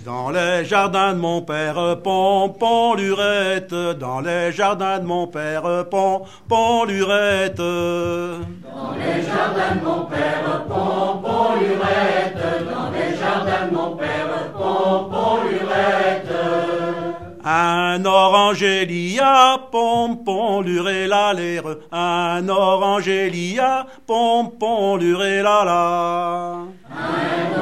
Dans les jardins de mon père, pompon lurette. Dans les jardins de mon père, pompon lurette. Dans les jardins de mon père, pompon lurette. Dans les jardins de mon père, pompon lurette. Un orangélia, pompon luré la l'air. Un orangélia, pompon luré la la. Un